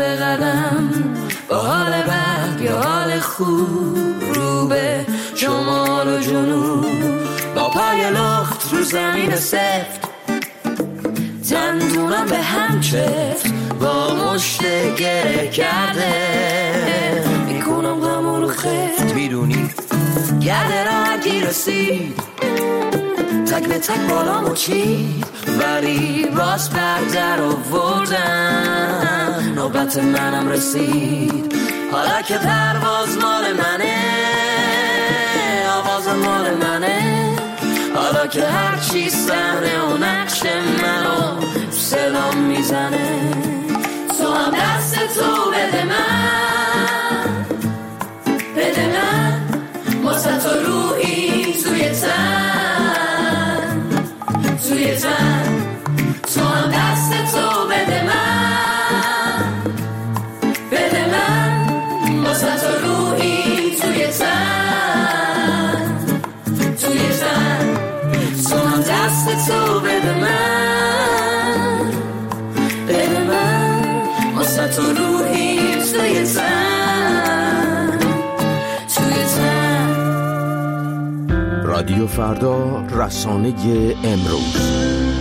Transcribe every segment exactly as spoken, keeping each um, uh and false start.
به قدم با حال بد یا حال خوب رو به شمال و جنوب با پای لخت رو زمین سفت دندونم به هم چفت با مشت گره کرده میکنم غم رو خفت میدونی گرده را گیر رسید تک به تک بالامو چید ولی باز بر در آوردم نوبت منم رسید حالا که پرواز مال منه آواز مال منه حالا که هر چی صحنه و نقش منو صدام میزنه تو هم دست تو بده من بده من واسه تو روحی توی تن توی تن تو هم دست تو بده من بده من واسه تو روحی توی تن توی تن تو هم دست تو بده من بده من واسه تو روحی توی تن توی تن. رادیو فردا، رسانه امروز.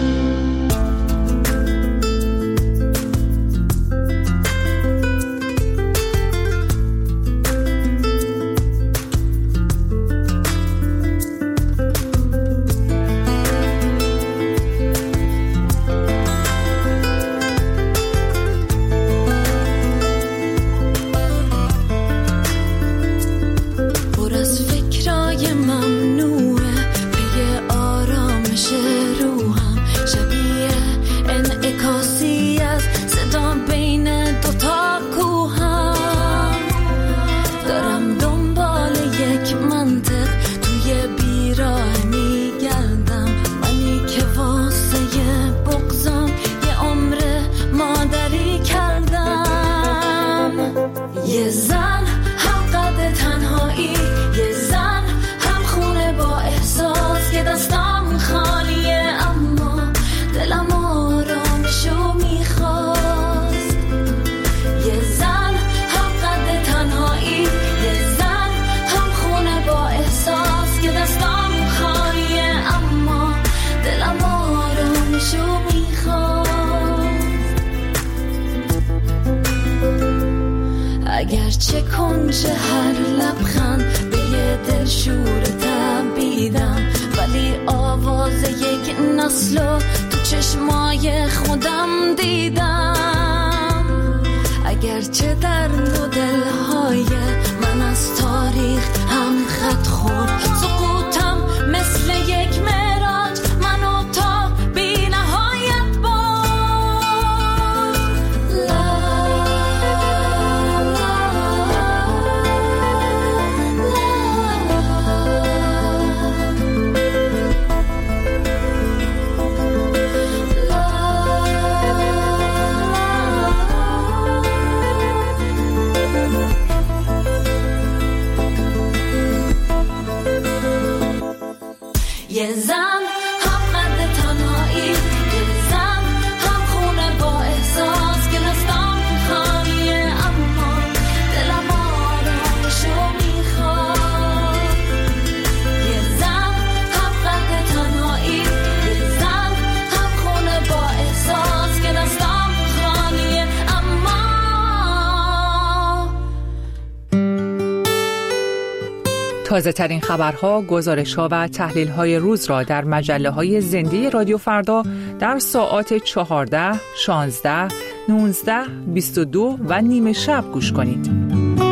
اگرچه کنج هر لبخند به یه دل شور تبیدم ولی آواز یک نسلو تو چشمای خودم دیدم. اگرچه در دو دلهای من از تاریخ هم خط خورد سقوطم مثل یک معراج منو تا بی نهایت برد. یه زن هم قد تنهایی، یه زن هم خونه با احساس که دستام خالیه اما دلم آرامشو میخواد. یه زن هم قد تنهایی، یه زن هم خونه با احساس که دستام خالیه اما. تازه ترین خبرها، گزارش‌ها و تحلیل‌های روز را در مجله‌های زنده رادیو فردا در ساعات چهارده، شانزده، نوزده، بیست و دو و نیمه شب گوش کنید.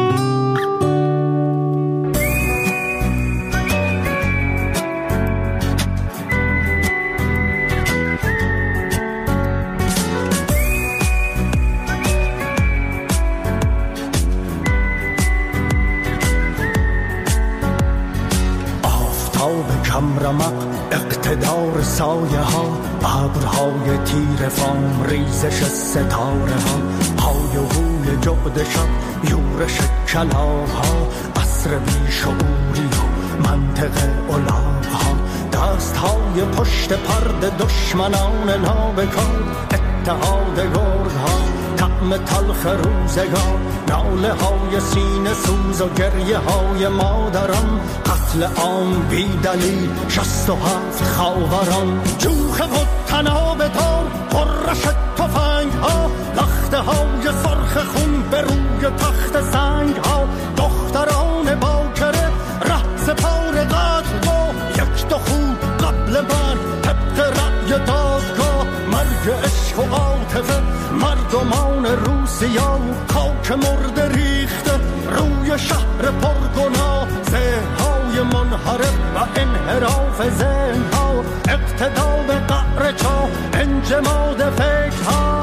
رمق اقتدار سایه ها، ابرهای تیر فام، ریزش ستاره ها، های و هوی جغد شب، یورش کلاغ ها، عصر بیشعوری و منطق الاغ ها، دست های پشت پرده دشمنان نابکار، اتحاد گرگ ها، طعم تلخ روزگار، ناله های سینه سوز و گریه های مادران، قتل عام بی دلیل شست و هفت خاوران، جوخه و تناب دار قرش تفنگ ها، لخته های سرخ خون به روی تخت سنگ ها، دختران باکره ره سپار قتل با یک دو خون قبل مرگ طبق رأی دادگاه، مرگ عشق و عاطفه مردمان روسیا، خاک مرده ریخته روی شهر پرگناه، ذهن‌های منحرف و انحراف ذهن‌ها، اقتدا به قعر چاه، انجماد فکرها.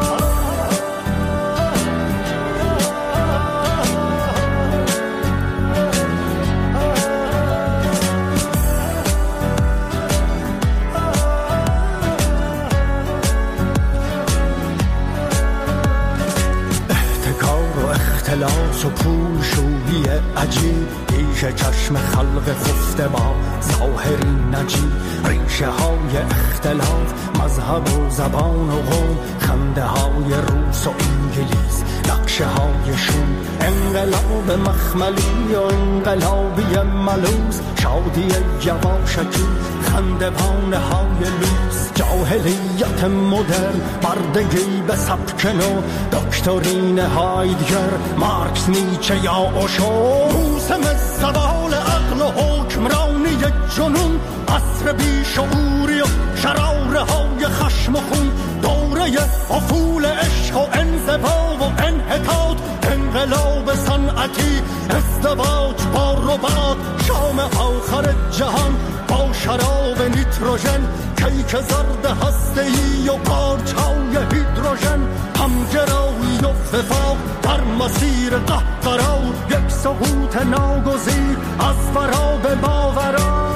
اختلاس و پولشویی عجیب، ریشه چشم خلق خفته با ظاهری نجیب، ریشه های اختلاف مذهب و زبان و قوم، خنده های روس و انگلیس، نقشه های شوم، انقلاب مخملی و انقلابی ملوس، شادی یواشکی خندوان های لوس، جاهلیت مدرن بردگی به سبک نو، دکترین هایدگر مارکس نیچه یا اوشو، موسم زوال عقل و حکمرانی جنون، عصر بیشعوری و شراره های خشم و خون، دوره افول عشق و انزوا و انحطاط، انقلاب صنعتی ازدواج با رباط، شام آخر جهان با شراب نیتروژن، کیک زرد هسته‌ای و پارچه‌های هیدروژن، همگرایی و وفاق در مسیر قهقرا، یک سقوط ناگزیر از فرا به ماورا.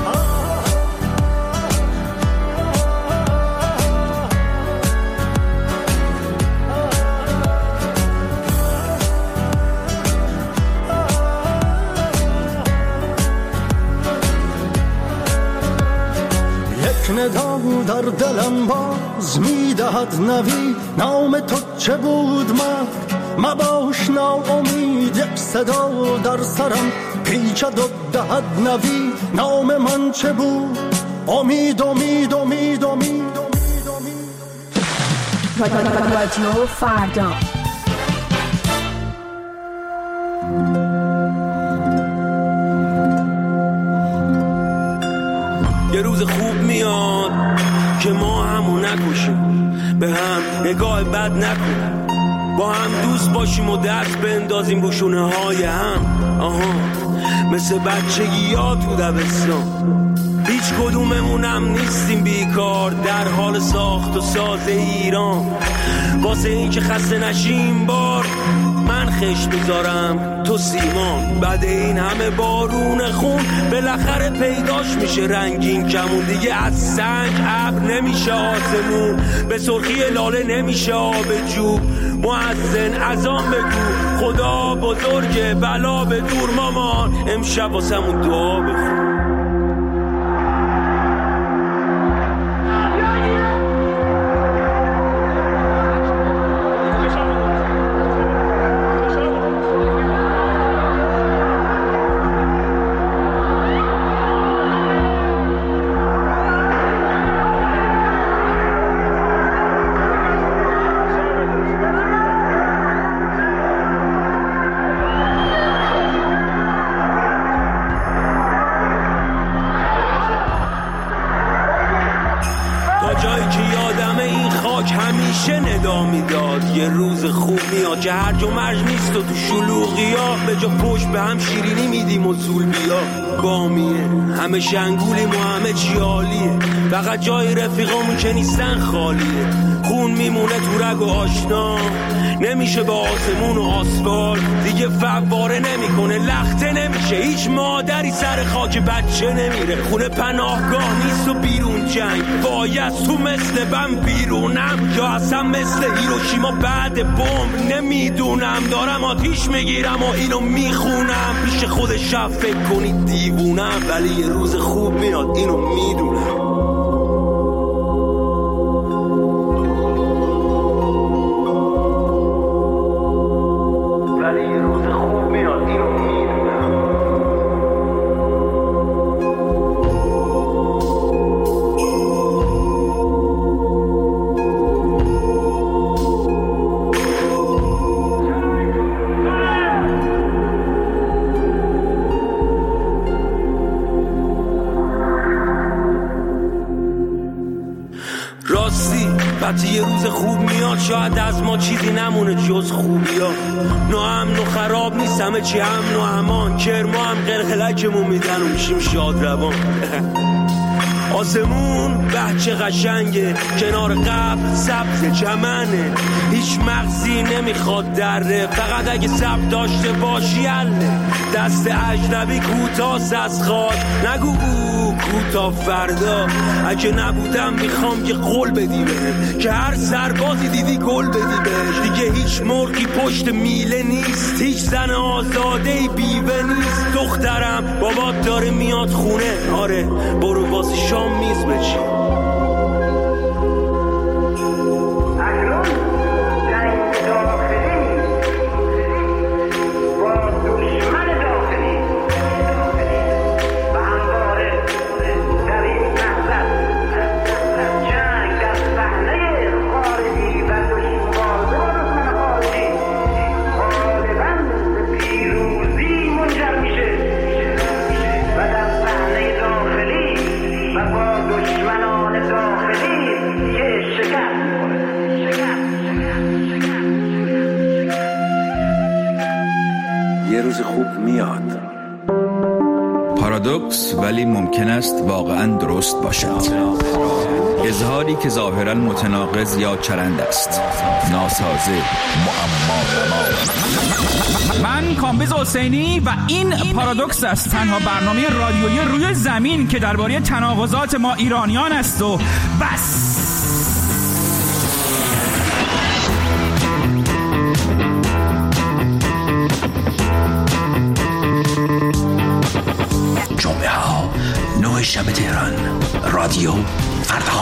ندا در دلم باز میدهد نوی، نام تو چه بود مرد مباش ناامید، یک صدا در سرم پیچد و دهد نوی، نام من چه بود؟ امید امید امید امید رادیو فردا. یه روز خوب میاد که ما همو نکشیم، به هم نگاه بد نکنیم، با هم دوست باشیم و دست بندازیم رو شونه های هم. آها مثل بچگی ها تو دبستان، هیچ کدوممونم نیستیم بیکار در حال ساخت و ساز ایران، واسه این که خسته نشیم بار من خش بذارم تو سیمان، بعد این همه بارون خون بالاخره پیداش میشه رنگین کمون، دیگه از سنگ ابر نمیشه آسمون، به سرخی لاله نمیشه آب جو، مؤذن اذان بگو خدا بزرگه بلا به دور مامان، امشب واسمون دعا بخون. یه روز خوب میاد که هرج و مرج نیست و تو شلوغی ها به جا پشت به هم شیرینی میدیم و زول بیا بامیه، همه شنگولیم و همه چی عالیه، فقط جای رفیقامون که نیستن خالیه، خون میمونه تو رگ و آشنا، نمیشه با آسمون و آسفال دیگه فواره نمیکنه، لخته نمیشه، هیچ مادری سر خاک بچه نمیره، خونه پناهگاه نیست و بیرون جنگ، باید تو مثل بم بیرونم یا اصلا مثل هیروشیما بعد بمب، نمیدونم دارم آتیش میگیرم و اینو میخونم، پیش خود شب فکر کنید دیوونم، ولی یه روز خوب میاد اینو میدونم. وقتی یه روز خوب میاد شاید از ما چیزی نمونه جز خوبیا. ناامن و خراب نیست همه چی امن و امان، کرما هم قلقلکمون میدن و میشیم شاد روان. آسمون به چه قشنگه، کنار قبل سبز چمنه، هیچ مغزی نمیخواد دره، فقط اگه سبز داشته باشی اله. دست اجنبی کوتاست از خواد، نگو او کوتا فردا. اگه نبودم میخوام که قول بدی بهم، که هر سربازی دیدی گل بدی بهش. دیگه هیچ مرغی پشت میله نیست، هیچ زن آزادهی بیوه نیست. دخترم بابات داره میاد خونه، آره برو واسه شام میز بچین. یه روز خوب میاد. پارادوکس ولی ممکن است واقعا درست باشد. اظهاری که ظاهرا متناقض یا چرند است، ناسازه، معما. من کامبیز حسینی و این پارادوکس است، تنها برنامه رادیویی روی زمین که درباره تناقضات ما ایرانیان است و بس. جمعه ها نه شب تهران، رادیو فردا.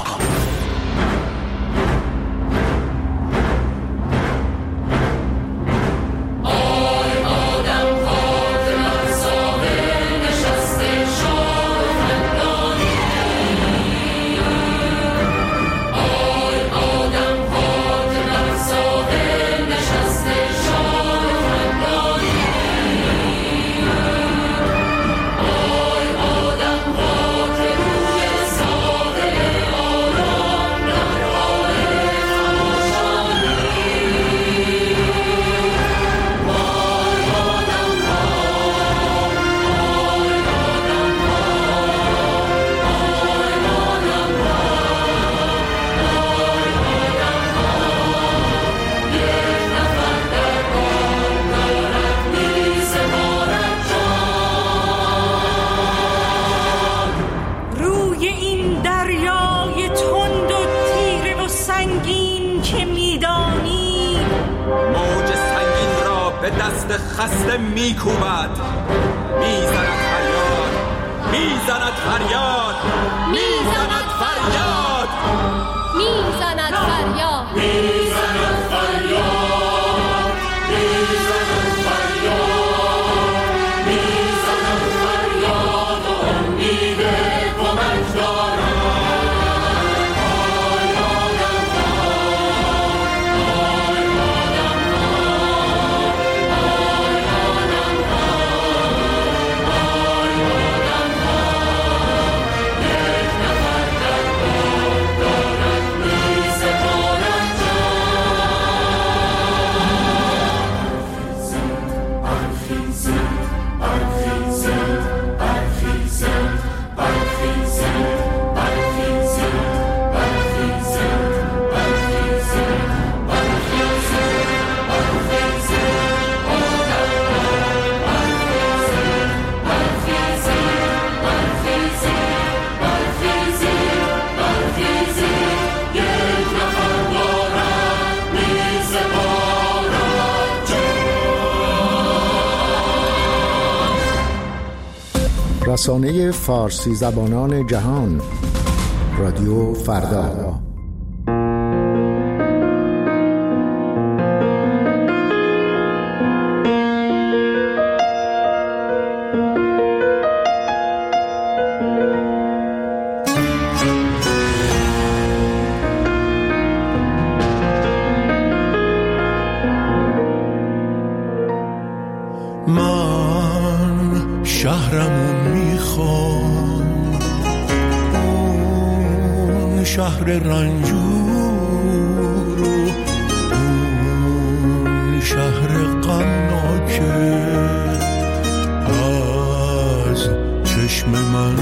خسته میکوبد، میزند فریاد، میزند فریاد، میزند فریاد، میزند فریاد، میزند فریاد، میزند فریاد، میزند فریاد و امید کمک دارد. رسانه فارسی زبانان جهان، رادیو فردا. من شهرمون میخوام، اون شهر رنجور شهر غمناک از چشم من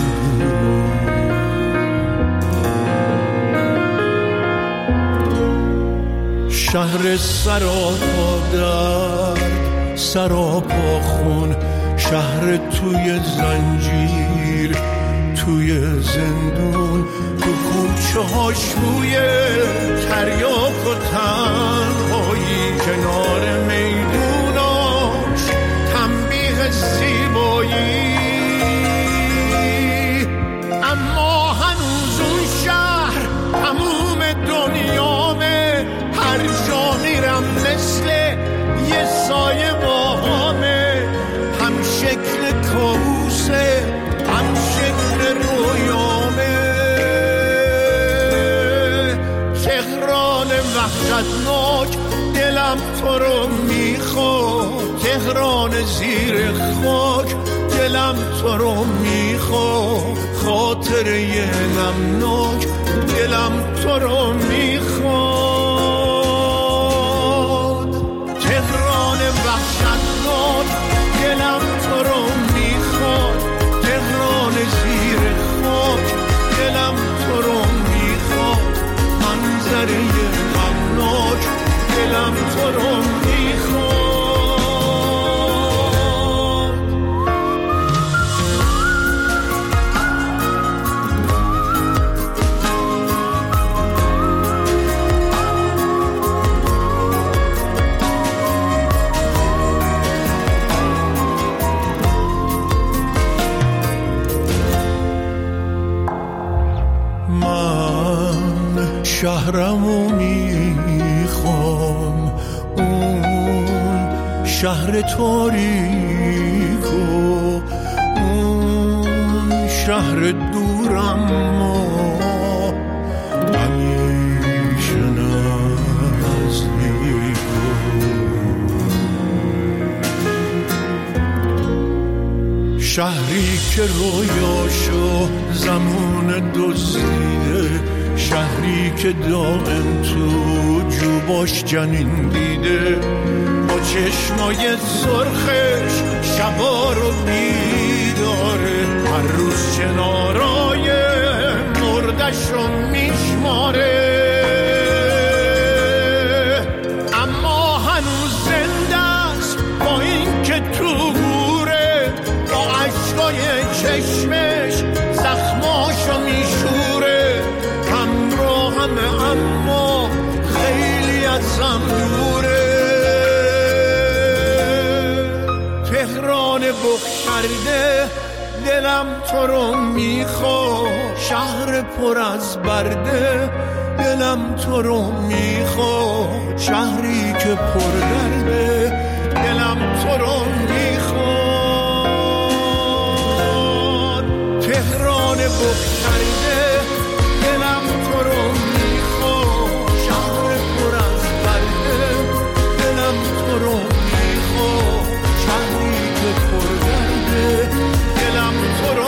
شهر سراپا درد سراپا خون شهر توی زنجیر توی زندون تو کوچه هاش بوی تریاک و تنهایی کنار میدوناش تنبیه زیبایی اما هنوز اون شهر تموم دنیامه هر جا میرم مثل یه سایه با همه هم شکل کابوسه هم شکل رویامه تهران وحشتناک دلم تو رو میخواد تهران زیر خاک دلم تو رو میخواد خاطره نمناک دلم تو رو میخواد تهران وحشتناک دلم تو رو میخواد تهران زیر خاک دلم تو رو میخواد منظره غمناک دلم تو رو میخواد شهرمو میخوام اون شهر تاریک و اون شهر دورم ما همیشه نزدیک شهری که رویاشو زمان دزدیده شهری که دائم تو جوباش جنین دیده با چشمای سرخش شبا رو بیداره هر روز چنارای مردش رو میشماره اما هنوز زنده است با این که تو گوره با عشقای چشمش زخماشو میشوره اما خیلی ازم دوره تهران بخشرده دلم تو رو میخواد شهر پر از برده دلم تو رو میخواد شهری که پر درده دلم تو رو میخواد تهران بخشرده دلم تو رو میخواد شهر پر از برده دلم تو رو میخواد شهری که پر درده دلم تو رو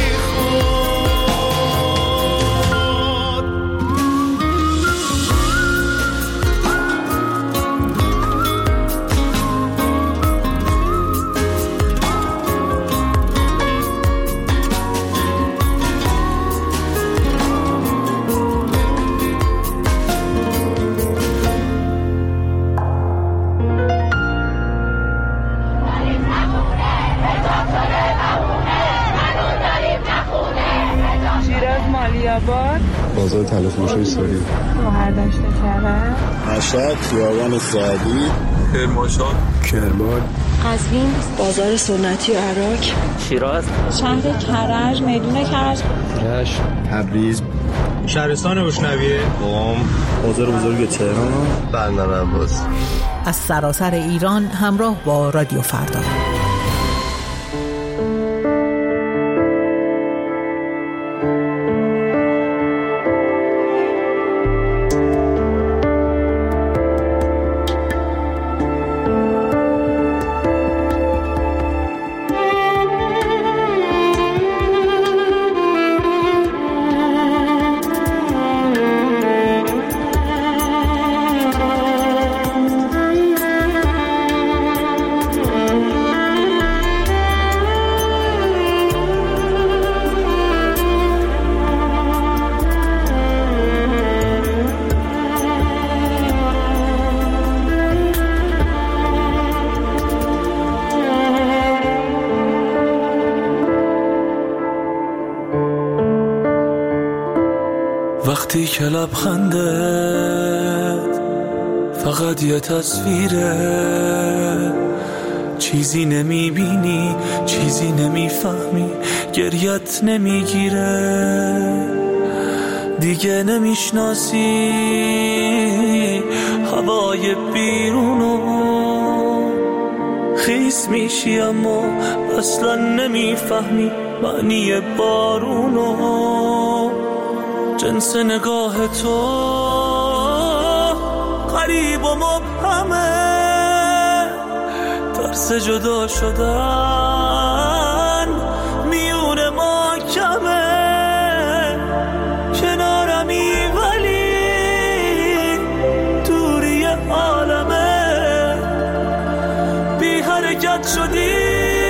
بازار تلفروشی سوری شوهر داشته کرده مشهد خیابان سعدی کرمانشاه کرمان قزوین بازار سنتی و عراق شیراز شهر کرج میدون کرج رشت تبریز شهرستان روشنویه قم بازار بزرگ تهران بندر عباس از سراسر ایران همراه با رادیو فردا وقتی که لبخندت فقط یه تصویره، چیزی نمیبینی، چیزی نمیفهمی، گریت نمیگیره، دیگه نمیشناسی هوای بیرونو، خیس میشی اما اصلا نمیفهمی معنی بارونو، جنس نگاه تو غریب و مبهمه، ترس جدا شدن میون ما کمه، کنارمی ولی دوری عالمه، بی حرکت شدی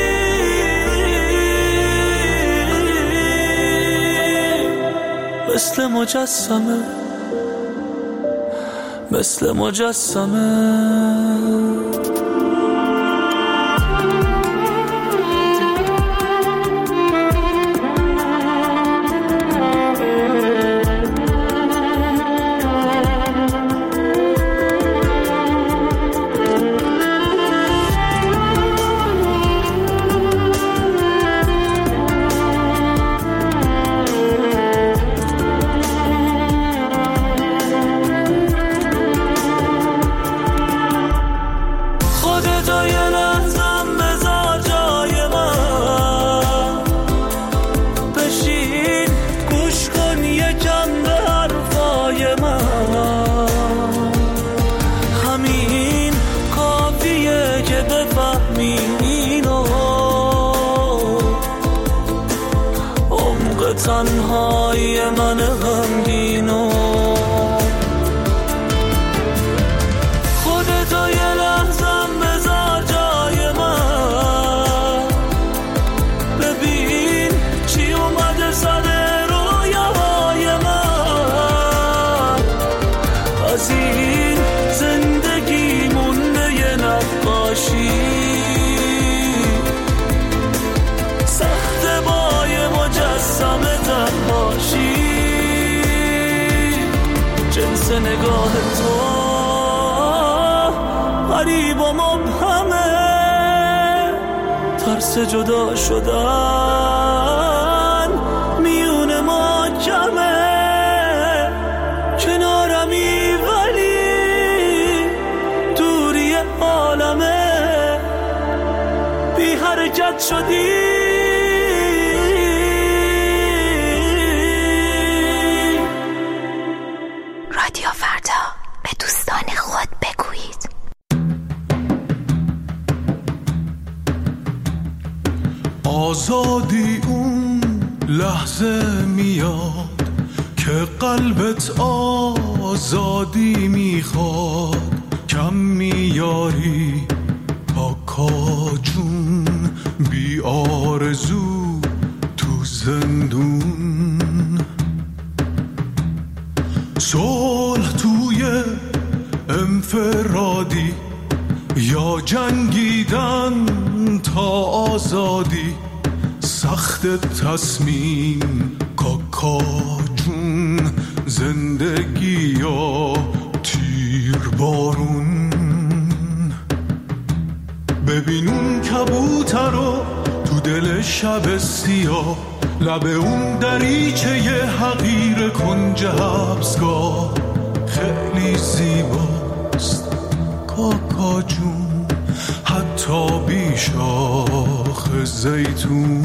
مثل مجسمه، مثل مجسمه. تنهای من غمگینو، خودتو یه لحظم بذار جای من، ببین چی اومده سر رویاهای من، از این زندگی مونده یه نقاشی، سخت بای مجسمه تنهاشی، جنس نگاه تو غریب و مبهمه، ترس جدا شدن میون ما کمه، کنارمی ولی دوری عالمه، بی حرکت شدی رادیو فردا، به دوستان خود بگویید. آزادی اون لحظه میاد که قلبت آزادی میخواد، کم میاری پاکا جون بی آرزو تو زندون، صلح توی انفرادی یا جنگیدن تا آزادی، سخت تصمیم کاکا جون، زندگی یا تیر بارون، ببین اون کبوتر رو تو دل شب سیاه، لب اون دریچه ی حقیر کنج حبسگاه، خیلی زیباست کاکا جون، حتی بی شاخ زیتون.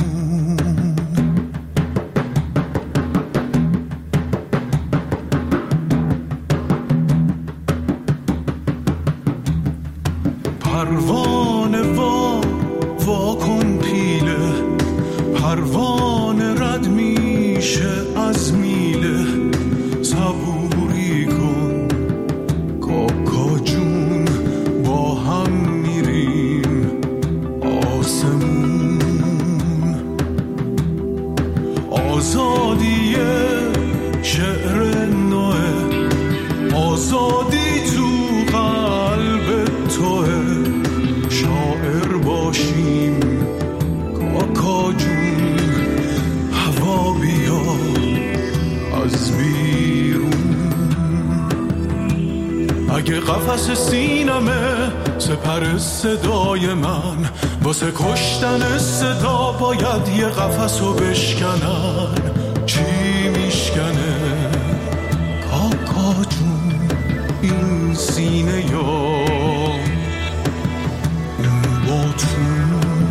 پروانه وا وا کن پیله، پروانه رد میشه از میله، صبوری کن کاکا جون، با هم میریم آسمون. آزادی شعر نوه، آزادی تو قلب توه، شاعر باشیم کاکا جون، هوا بیا آتش سینمه سپر صدای من، واسه کشتن صدا باید یه قفسو بشکنن. چی میشکنه کاکا جون این سینه یا اون باتون؟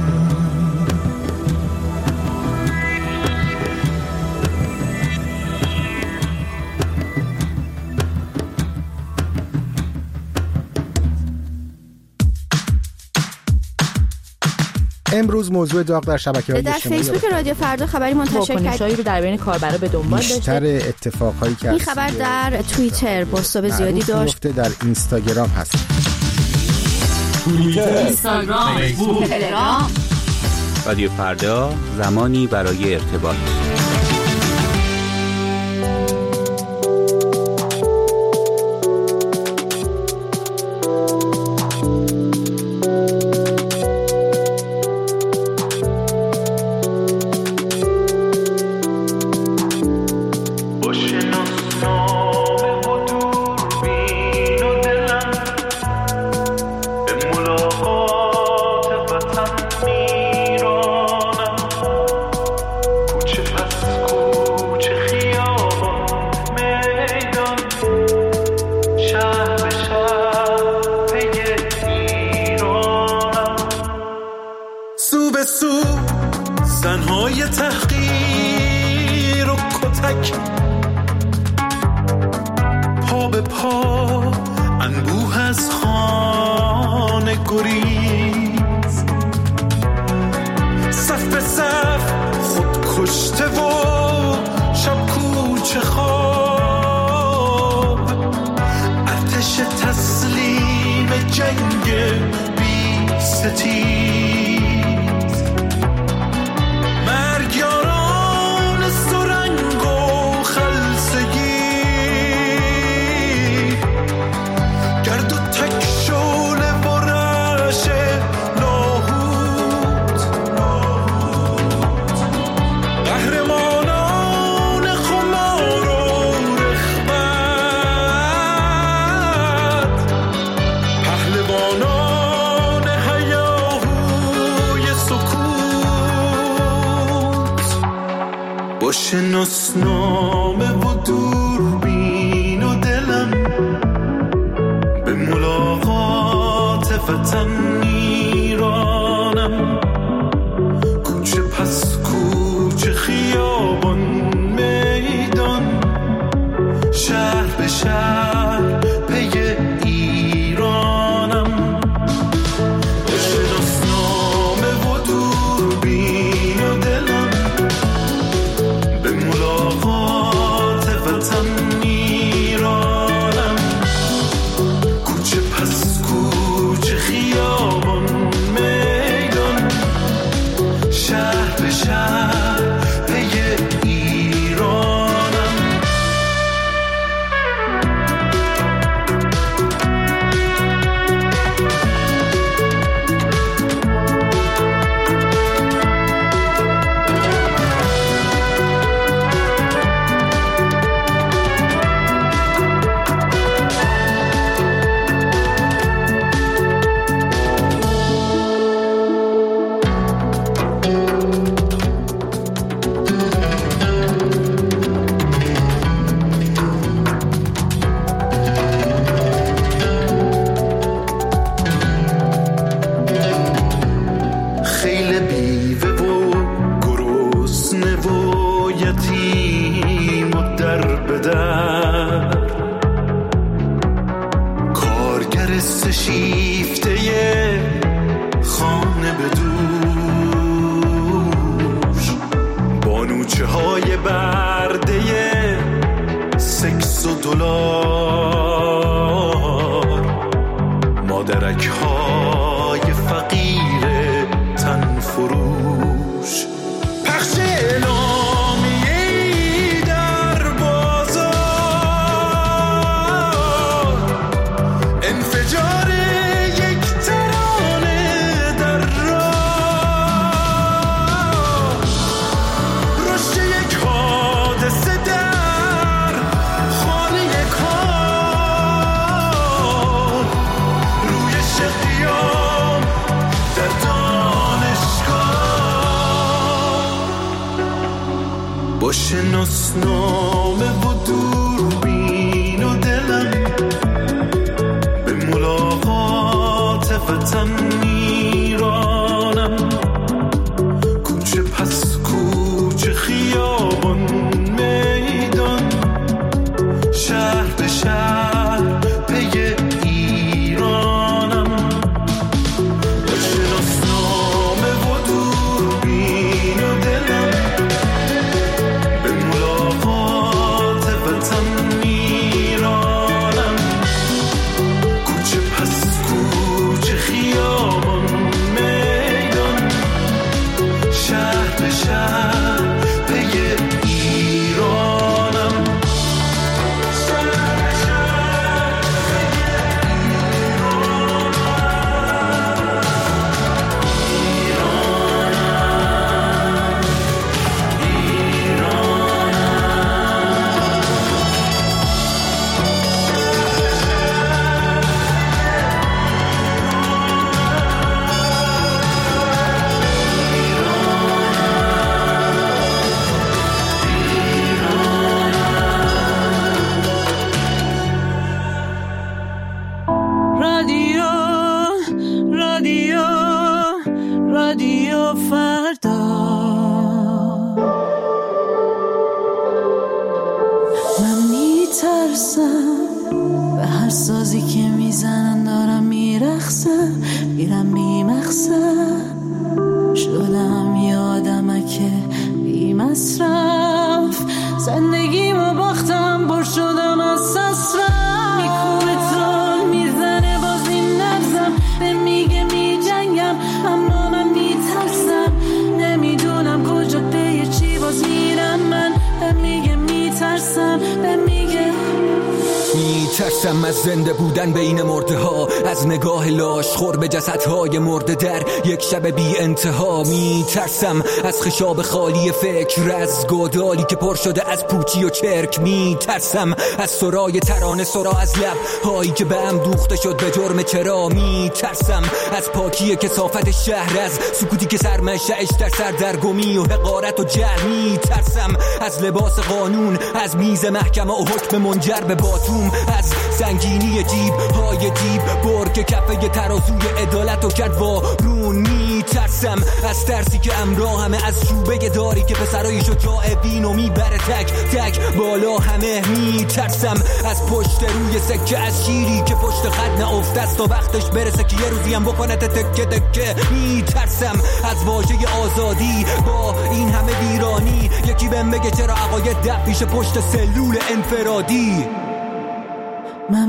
امروز موضوع داغ در شبکه‌های اجتماعی در فیسبوک رادیو فردا خبری منتشر کرد واکنش‌هایی رو در بین کاربرا به دنبال داشته. بیشتر اتفاقایی که این خبر در توییتر بازتاب زیادی داشت. در اینستاگرام هست. توییتر، اینستاگرام، فیسبوک، تلگرام. رادیو فردا، زمانی برای ارتباط. زنهای تحقیر و کتک، پا به پا انبوه از خانه گریز، صف به صف خود کشته و شب کوچه خواب، ارتش تسلیم جنگ بی ستیز، مرگیاران سرنگ و خلصگی، گرد و تک شعله و رعش لاهوت، قهرمانان خمار و رغبت، پهلوانان هیاهوی سکوت، با شناسنامه و دوربین و دلم به ملاقات وطن میرانم، کوچه پس کوچه، خیابان میدان، شهر به شهر پی ایرانم، با شناسنامه و دوربین و دلم به ملاقات وطن میرانم، کوچه پس کوچه، خیابان میدان، شهر به شهر پی ایرانم. خیل بیوه و گرسنه و یتیم و در به در، کارگر سشیفته خانه به دوش، بانوچه های برده سکس و دلار، مادرک های فقیر تن فروش، پخش اعلامیه‌ای در بازار، انفجار یک ترانه در راه، رشد یک حادثه در خانه کار، با شناسنامه و دوربین و دلم به ملاقات وطن میرانم. کوچه پس کوچه، خیابان میدان، شهر به شهر پی ایرانم. با شناسنامه و دوربین و دلم به ملاقات وطن میرانم. کوچه پس کوچه، خیابان میدان، شهر به شهر پی ایرانم. رادیو رادیو رادیو فردا. من میترسم به هر سازی که میزنن، دارم میرخصم، میرم میمخصم. شدم یادمکه بی مصرف، زندگیمو باختم، بر شدم از سسرم. میکوبه تون میزنه باز این نبزم، به میگه میجنگم اما من میترسم. نمیدونم کجا پی چی باز میرم من، به میگه میترسم، به میگه میترسم از زنده بودن بین مرده ها، از نگاه لاش خور به جسدهای مرده در یک شب بی انتها. میترسم از خشاب خالی فکر، از گودالی که پر شده از پوچی و چرک. میترسم از سرای ترانه، سرا از لب هایی که به هم دوخته شد به جرم چرا. میترسم از پاکی کثافت شهر، از سکوتی که سرمنشأش در سردرگمی و حقارت و جهل. میترسم از لباس قانون، از میز محکمه و حکم منجر به باتوم، از سنگینی جیب های دیب برگ کفه ترازوی عدالت و کرد وارون. میترسم از ترسی که امراه همه، از شوبه داری که پسرای شجاع بینو میبره تک تک بالا همه. میترسم از پشت روی سکه، از شیری که پشت خط نافته است تا وقتش برسه که یه روزی هم بکنه تکه تکه. میترسم از واژه آزادی با این همه ویرانی، یکی بهم بگه چرا عقاید دب پیش پشت سلول انفرادی. من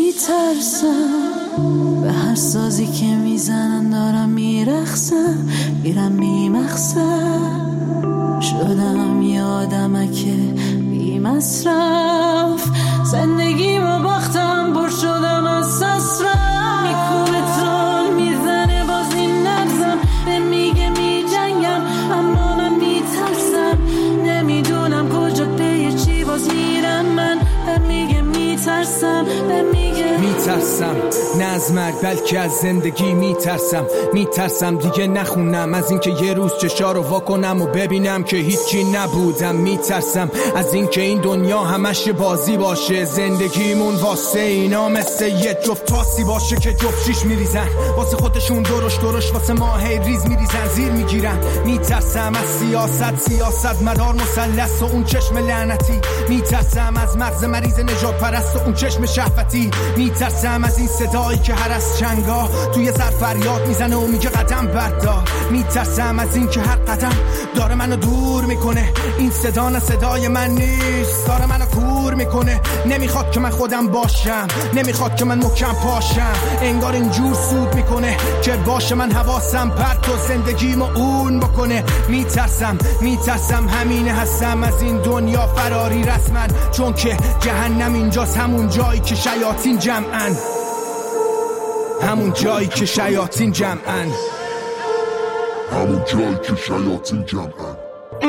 میترسم به هر سازی که میزنن، دارم میرخصم، میرم میمخصم. شدم یادمکه بی مصرف، زندگیمو باختم، بر شدم از سسرم. میکوبه تون میزنه باز این نبزم، به میگه میجنگم اما من میترسم. نمیدونم کجا پی چی باز میرم من، به میگه میترسم، به میگه میترسم نه از مرگ بلکه از زندگی. میترسم میترسم دیگه نخونم، از اینکه یه روز چشا رو واکنم و ببینم که هیچی نبودم. میترسم از اینکه این دنیا همش بازی باشه، زندگیمون واسه اینا مثل یه جفت پاسی باشه که جفت شیش میریزن واسه خودشون، درش درش واسه ما هی ریز میریزن، زیر میگیرن. میترسم از سیاست، سیاست مدار مثلث و اون چشم لعنتی. میترسم از مغز مریض نجات پرست و اون چشم شهوتی. میترسم از این صدایی که هر از چنگا توی سر فریاد میزنه و میگه قدم بردار. میترسم از این که هر قدم داره منو دور میکنه، این صدا نه صدای من نیست، داره منو کور میکنه. نمیخواد که من خودم باشم، نمیخواد که من محکم پاشم، انگار اینجور سود میکنه که باشه من حواسم پرت و زندگیمو اون بکنه. میترسم میترسم همینه هستم از این دنیا فراری رسمن، چون که جهنم اینجاست، همون جایی که شیاطین جمعن، همون جایی که شیاطین جمعن، همون جایی که شیاطین جمعن.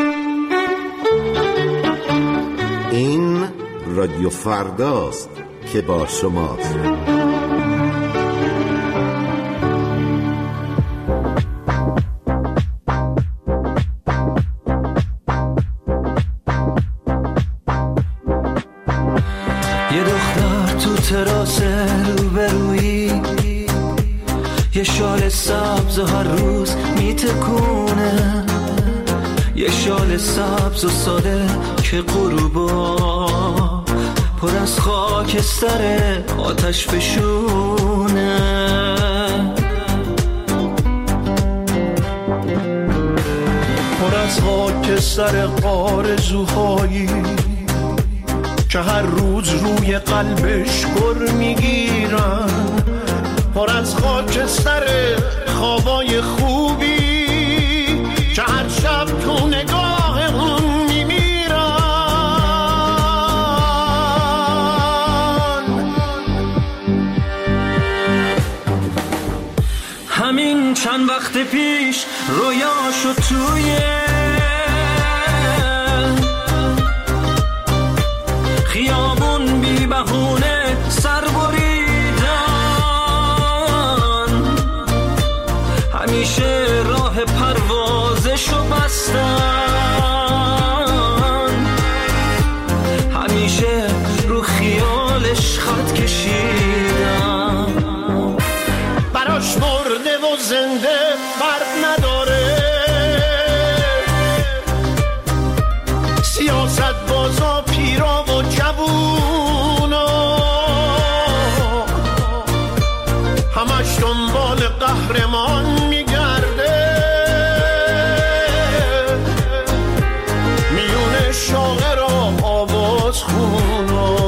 این رادیو فرداست که با شماست. یه شال سبز و هر روز میتکونه، یه شال سبز و ساده که غروبا پر از خاکستر آتش فشونه. پر از خاکستر آرزوهایی که هر روز روی قلبش گر میگیرن، پر از خاکستر خوابای خوبی که هر شب تو نگاه اون میمیرن. همین چند وقت پیش رویاشو توی خیابون بی بهونه سر بریدن، همیشه راه پروازشو بستن، همیشه رو خیالش خط کشیدن. براش مرده و زنده فرق نداره، سیاست بازا پیرا و جوونا همش دنبال قهرمان میگرده، میون شاعر و آواز خونا.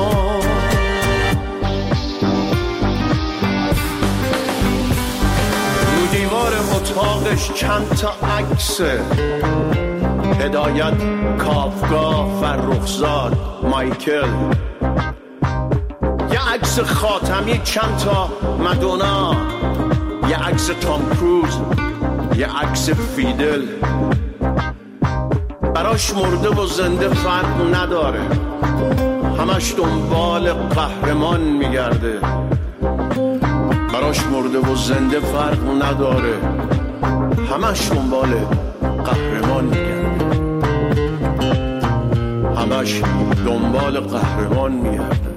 رو دیوار اتاقش چند تا عکسه، هدایت، کافکا، فرخزاد، مایکل، یه عکس خاتمی، چند تا مدونا، یه عکس تام کروز، یه عکس فیدل. براش مرده و زنده فرق نداره، همش دنبال قهرمان میگرده. براش مرده و زنده فرق نداره، همش دنبال قهرمان میگرده، همش دنبال قهرمان میگرده.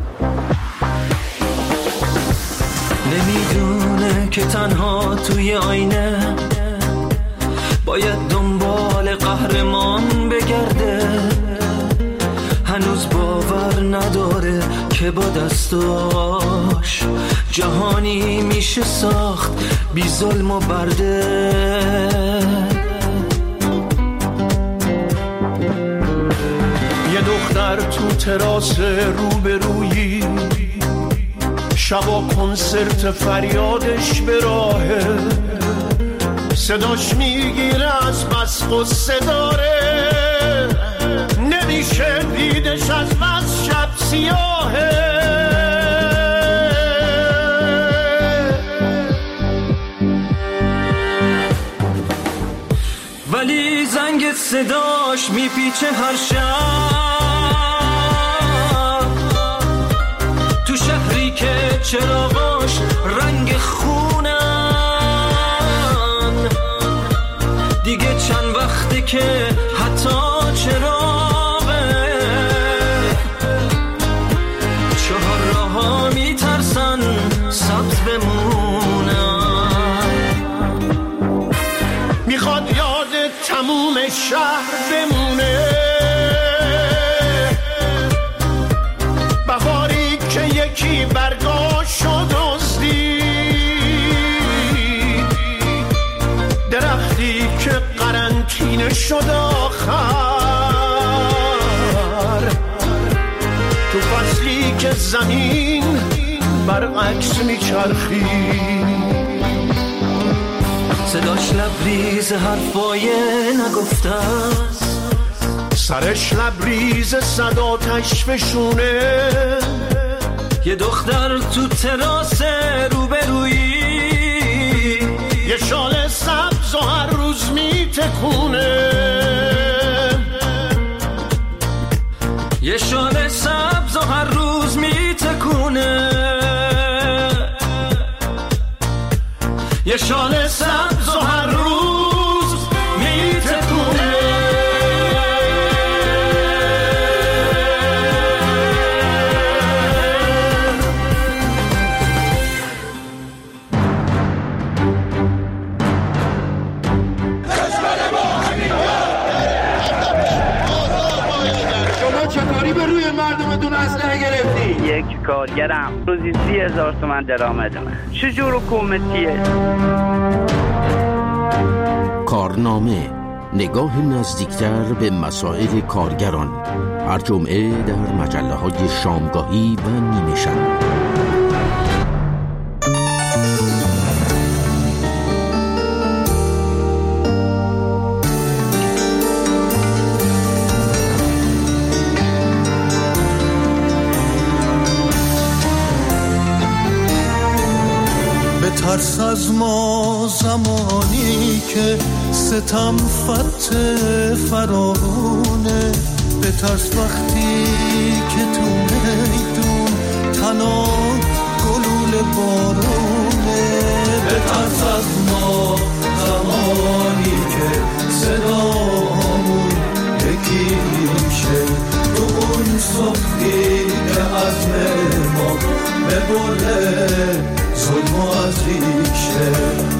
نمیدونه که تنها توی آینه باید دنبال قهرمان بگرده، هنوز باور نداره که با دستاش جهانی میشه ساخت بی ظلم و برده. یه دختر تو تراس روبرویی، شبا کنسرت فریادش به راهه، صداش میگیره از بس غصه داره، نمیشه دیدش از بس شب سیاهه. ولی زنگ صداش میپیچه هر شب، تو شهری که چراغاش رنگ خونن، دیگه چند وقته که حتی چراغه چهار راه‌ها میترسن سبز بمونن. میخواد یاد تموم شهر بمونه، بهاری که یکی برگاشو دزدید، درختی که قرنطینه شد آخر، تو فصلی که زمین برعکس میچرخید. صداش لبریز حرفای نگفته است، سرش لبریز صدا تشفشونه. یه دختر تو تراس روبرویی، یه شال سبز و هر روز میتکونه، یه شال سبز و هر روز میتکونه، یه شال سبز و هر روز میتکونه. مردمتون اسلحه گرفتی؟ یک کارگرم روزی سی هزار تومن درآمد من. چه جور حکومتیه؟ کارنامه، نگاه نزدیکتر به مسائل کارگران، هر جمعه در مجله های شامگاهی و نیمه شب. ترس از ما زمانی که ستم فتح فرارونه، به ترس وقتی که تو میدون تنها گلول بارونه، به ترس از ما زمانی که صدامون یکی میشه، تو اون صبحی که از ما ببره ظلم و از ریشه.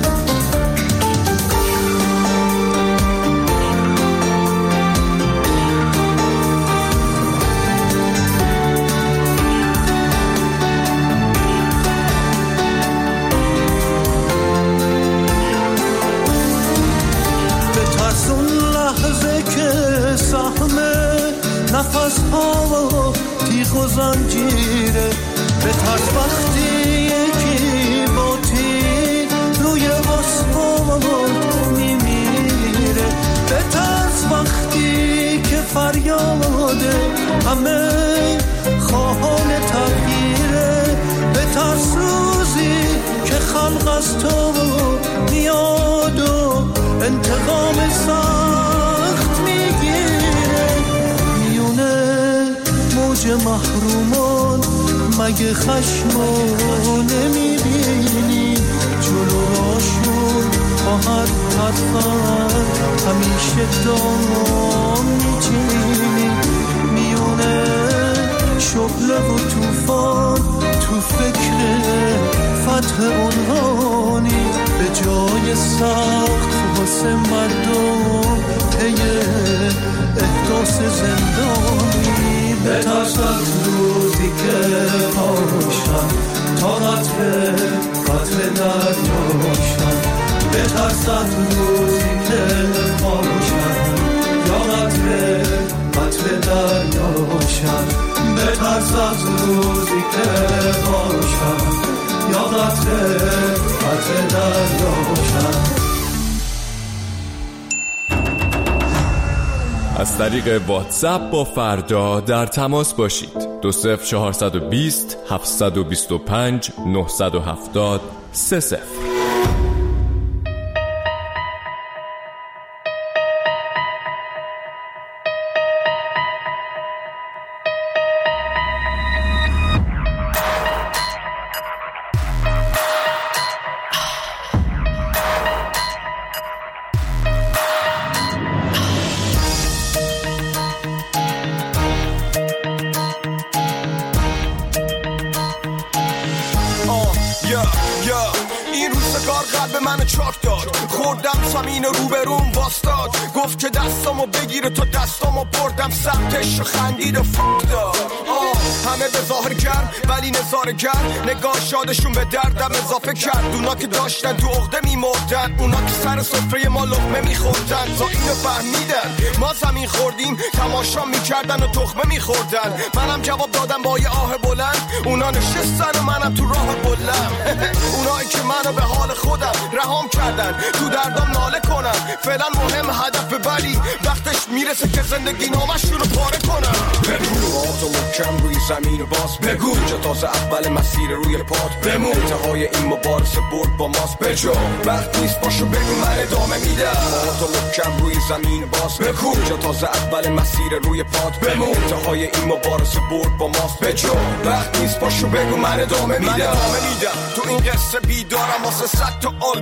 به ترس اون لحظه که سهمه نفس ها و تیغ و زنجیره، به ترس وقتی یکی با تیر روی آسمان میمیره، به ترس وقتی که فریاده همه خواهان تغییره، به ترس روزی که خلق از تو میاد و انتقام سخت میگیره، میونه موج محرومان مگه خشمو نمیبینی، جلو راشون با هر حرفن همیشه دام میچینی، میونه شعله و توفان تو فکر فتح عنوانی، به جای سخت واسه مردم پی احداث زندانی، به ترس از روزی که باشم تا قطر قطر دریاشم، به ترس از روزی که باشم یا قطر قطر دریاشم، به ترس از روزی که باشم یا قطر قطر دریاشم. از طریق واتساپ با فردا در تماس باشید. دو صفر چهارصد و بیست هفتصد و بیست و پنج نهصد و هفتاد سه صفر. گفت که دستامو بگیره تا دستامو بردم سمتش و خندید و فک داد. همه به ظاهر گرم ولی نظاره گرم، نگاه شادشون به دردم اضافه کرد. اونا که داشتن تو عقده میمردن، اونا که سر سفره ما لقمه میخوردن، تا اینو فهمیدن ما زمین خوردیم تماشا میکردن و تخمه میخوردن. منم جواب دادم با یه آه بلند، اونا نشستن و منم تو راه بلند. اونایی که منو به حال خودم رهام کردن، تو دردام ناله کنن، فعلا مهم هدف ببری، وقتش میرسه که زندگی نامشون رو پاره کنن. بگو آتو محکم روی زمین باز، بگو اینجا تازه اول مسیر روی پات، بمون انتهای این مبارزه برد با ماست بجا، وقت نیست باشو بگو من ادامه میدم. آتو محکم روی زمین باز، بگو اینجا تازه اول مسیر روی پات، بمون انتهای این مبارزه برد با ماست بجا، وقت نیست باشو بگو من ادامه میدم. تو این قصه بیدارم واسه صد تا آلبوم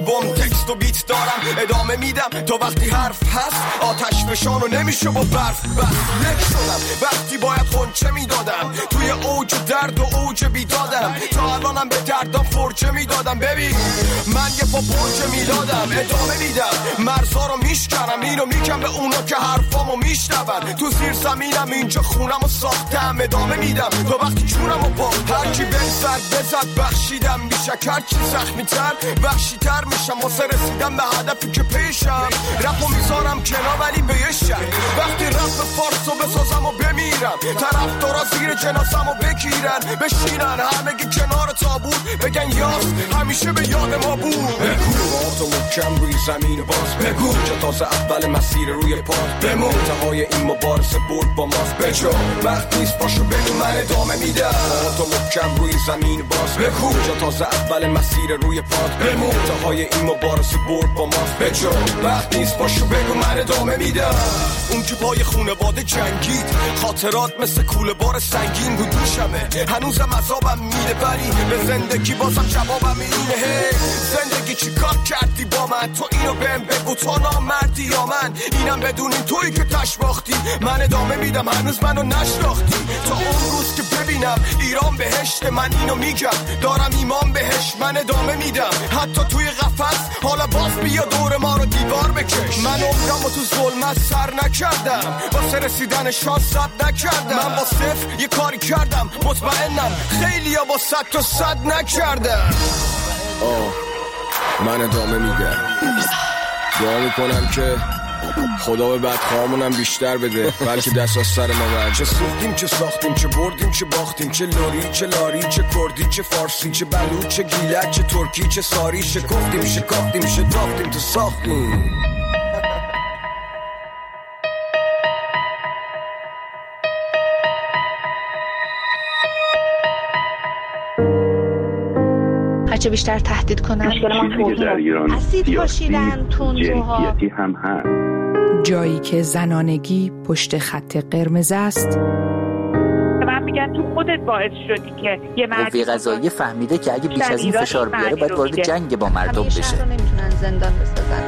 آلبوم تکست و بیت دارم ادامه میدم تا وقتی حرف هست آتش فشان و نمیشه با برف بس یک شدم وقتی باید خونچه میدادم توی اوج درد و اوج بیدادم تا الانم به دردم فرچه میدادم ببین من یه پا برج میلادم ادامه میدم مرزا رو میشکنم اینو میگم به اونا که حرفامو میشنون تو زیر زمینم اینجا خونم و ساختم ادامه میدم تا وقتی جونم و باختم هرکی بزد بزد بخشیدم بیشک هرچی زخمی تر وحشی تر میشم واسه رسیدم به هدفی که پیشم رپو میذارم کنار ولی به یه شک وقتی رپ فارسو بسازم و بمیرم طرف دارا زیر جنازم و بگیرن بشینن همگی کنار تابوت بگن یاس همیشه به یاد ما بود بگو تو محکم روی زمین باز بگو که تازه اول مسیر روی پاس بمون تهای این مبارزه برد با ماست بجو وقت نیست باشو بگو من ادامه میدم تو محکم روی زمین باز بگو که تازه اول مسیر روی پاس بمون تهای این مبارزه برد با ماست بجو وقت نیست باشو بگو من ادامه میدم اون که پای خونواده جنگید خاطرات مثل کوله بار سنگین بود دوشمه هنوزم عذابم میده ولی به زندگی بازم جوابم اینه هی زندگی چی کار کردی با من تو اینو بهم بگو تو نامردی یا من اینم بدونین تویی که تش باختی من ادامه میدم هنوز منو نشناختی تا اون روز که ببینم ایران بهشت من اینو میگم دارم ایمان بهش من ادامه میدم حتی توی قفس حالا باز بیا دور ما رو دیوار بکش من عمرمو تو ظلمت سر نکردم واسه رسیدن شانس صد نکردم من با صفر یه کاری کردم مطمئنم خیلی ها با صد تا صد نکردم آه من ادامه میدم دعا میکنم که خدا به بدخواهمونم بیشتر بده بلکه دست از سر ما برد چه سوختیم چه ساختیم چه بردیم چه باختیم چه لوری چه لاری چه کردی چه فارسی چه بلوچ چه گیلک چه ترکی چه ساری شکفتیم شکافتیم شتافتیم تو ساختیم هرچه بیشتر تهدید کنن چیزی در ایران اسید پاشیدن تندروها جنسیتی هم هست جایی که زنانگی پشت خط قرمز است من میگن تو خودت باعث شدی که یه مردی قوه قضاییه فهمیده که اگه بیش از این فشار بیاره باید وارد جنگ با مردم بشه همیشه نمیتونن زندان بسازن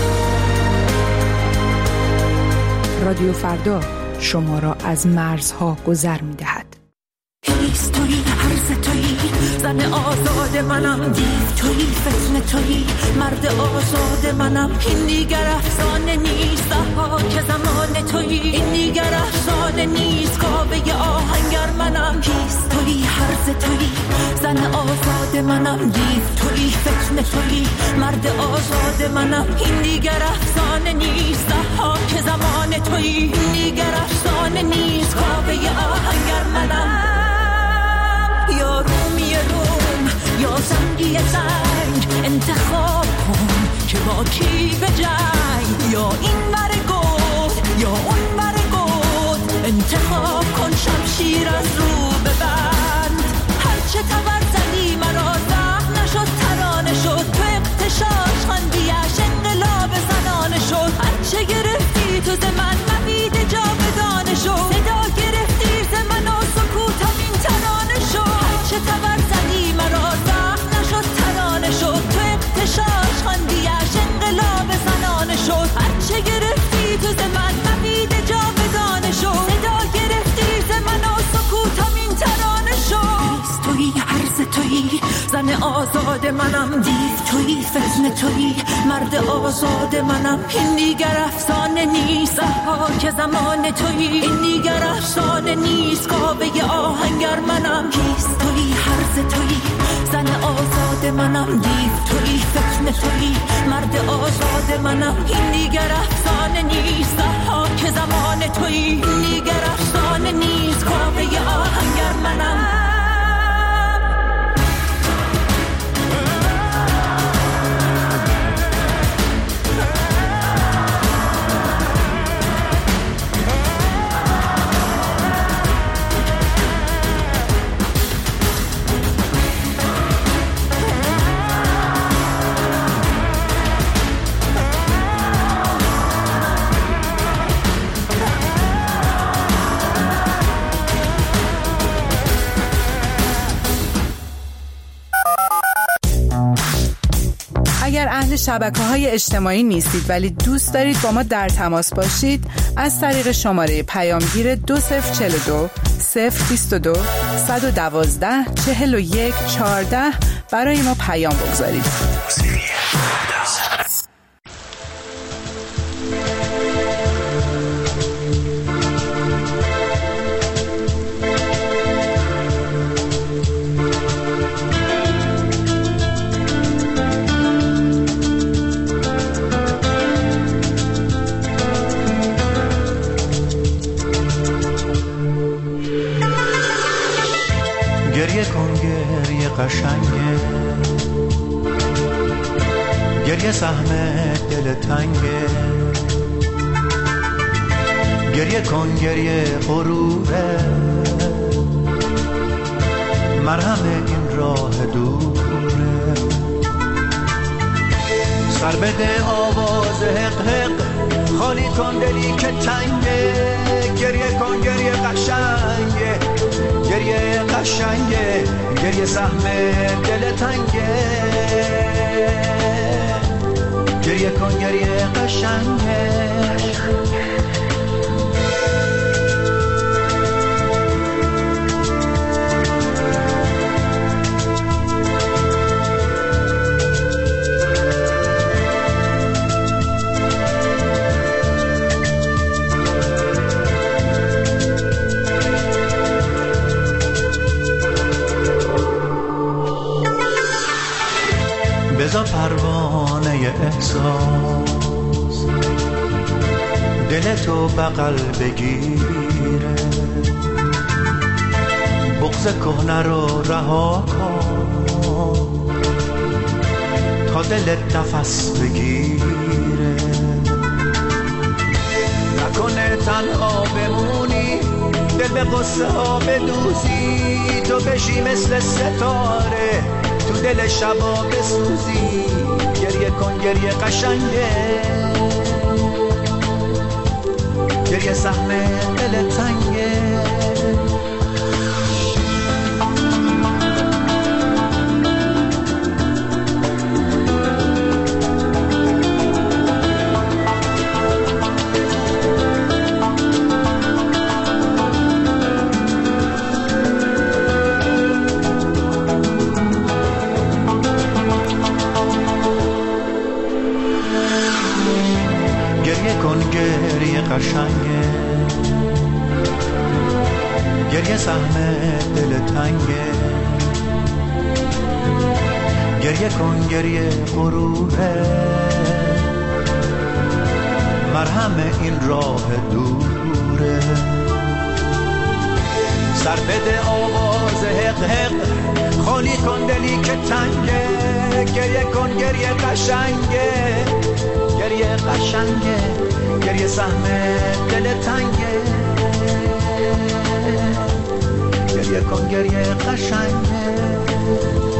رادیو فردا شما را از مرزها گذر می‌دهد. هیست تویی هرز تویی زن آزاد منم دیو تویی فتنه تویی مرد آزاد منم این دیگر افسانه نیست ها که زمان تویی این دیگر افسانه نیست کابه آهنگر منم هیست تویی هرز تویی زن آزاد منم دیو تویی فتنه تویی مرد آزاد منم این دیگر افسانه نیست ها که زمان تویی این دیگر افسانه نیست کابه آهنگر منم یا رومی روم یا زنگی زنگ انتخاب کن که با کی به جنگ یا این ور گفت یا اون ور گفت انتخاب کن شمشیر از رو ببند هرچه تبر زدی مرا زخم نشد ترانه شد تو اقتشاش خندیش انقلاب زنانه شد هرچه گرفتی تو ز من نبید جا بدانه شد صدا گرفتی ز من و سکوتم این ترانه شد هرچه تبر زدی مرا زخم نشد ترانه شد تو اقتشاش خندیش انقلاب زنانه شد هرچه گرفتی تو ز من نبید جا بدانه شد صدا گرفتی ز من و سکوتم این ترانه شد تویی هرز تویی زن آزاد منم دیو تویی فتنه تویی مرد آزاد منم این دیگر افسانه نیست ها که زمان تویی این دیگر افسانه نیست کابه آهنگر منم هیست تویی هرز تویی زن آزاد منم دیو تویی فتنه تویی مرد آزاد منم این دیگر افسانه نیست ها که زمان تویی این دیگر افسانه نیست کابه آهنگر منم اگر اهل شبکه‌های اجتماعی نیستید ولی دوست دارید با ما در تماس باشید، از طریق شماره پیامگیر دو صفر چهل و دو صفر بیست و دو صد و دوازده چهل و یک چهارده برای ما پیام بگذارید. گریه کن گریه قشنگه، گریه سهم دل تنگه، گریه کن گریه غروره، مرهم این راه دوره. سر بده آواز حق حق، خالی کن دلی که تنگه، گریه کن گریه قشنگه، گریه قشنگه، گریه سهم دل تنگه، گریه کن گریه قشنگه. بذار پروانه احساس دلتو بغل بگیره، بغض کهنه رو رها کن تا دلت نفس بگیره. نکنه تنها بمونی، دل به قصه ها بدوزی، تو بشی مثل ستاره تو دل شبا بسوزی. گریه کن گریه قشنگه، گریه سهم دل تنگه. گریه قشنگه، گریه سهم دل تنگه، گریه کن گریه غروره، مرهم این راه دوره. سر بده آواز حق حق، خالی کن دلی که تنگه، گریه کن گریه قشنگه، گریه قشنگه، گریه سهم دل تنگه، گریه کن گریه قشنگه.